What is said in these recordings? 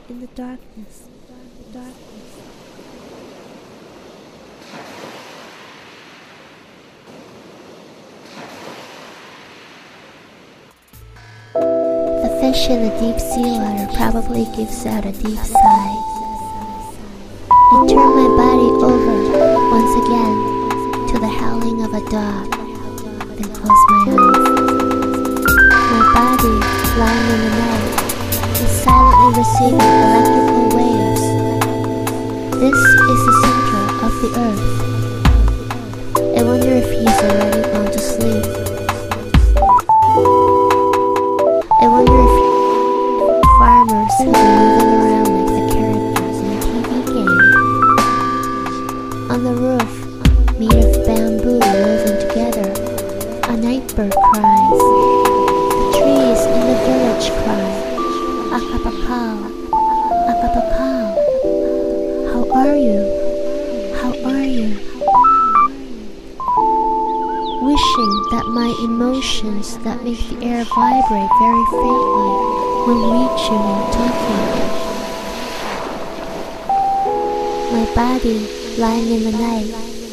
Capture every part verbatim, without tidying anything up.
in the darkness, the darkness. The fish in the deep sea water probably gives out a deep sigh. I turn my body over once again to the howling of a dog, then close my eyes. My body, lying in the night, is silently receiving electrical waves. This is the center of the earth. I wonder if he's already gone to sleep. I wonder if farmers have been moving around like the characters in a T V game. On the roof, made of bamboo woven together, a night bird cries. The trees in the village cry, Akapakaw, Akapakaw. How are you? How are you? Wishing that my emotions that make the air vibrate very faintly will reach you in Tokyo. My body, lying in the night,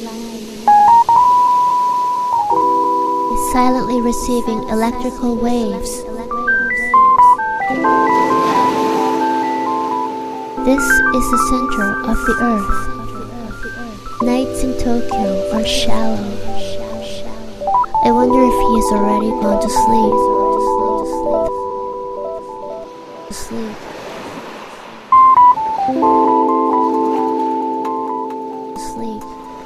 is silently receiving electrical waves. This is the center of the earth. Nights in Tokyo are shallow. I wonder if he has already gone to sleep. To sleep. To sleep.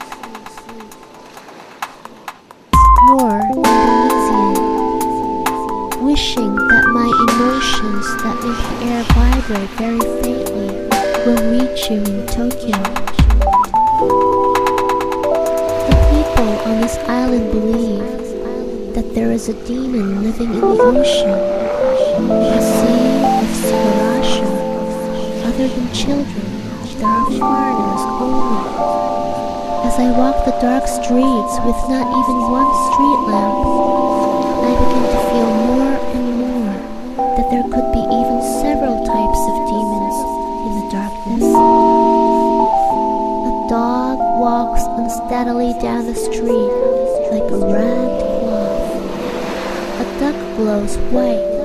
More Indonesian. Wishing that my emotions that make the air vibrate very faintly will reach you in Tokyo. The people on this island believe that there is a demon living in the ocean, the sea of Sigarasha. Other than children, there are foreigners only. As I walk the dark streets with not even one street lamp, I begin to feel more and more that there could be even several types of demons in the darkness. A dog walks unsteadily down the street like a ragged cloth. A duck glows white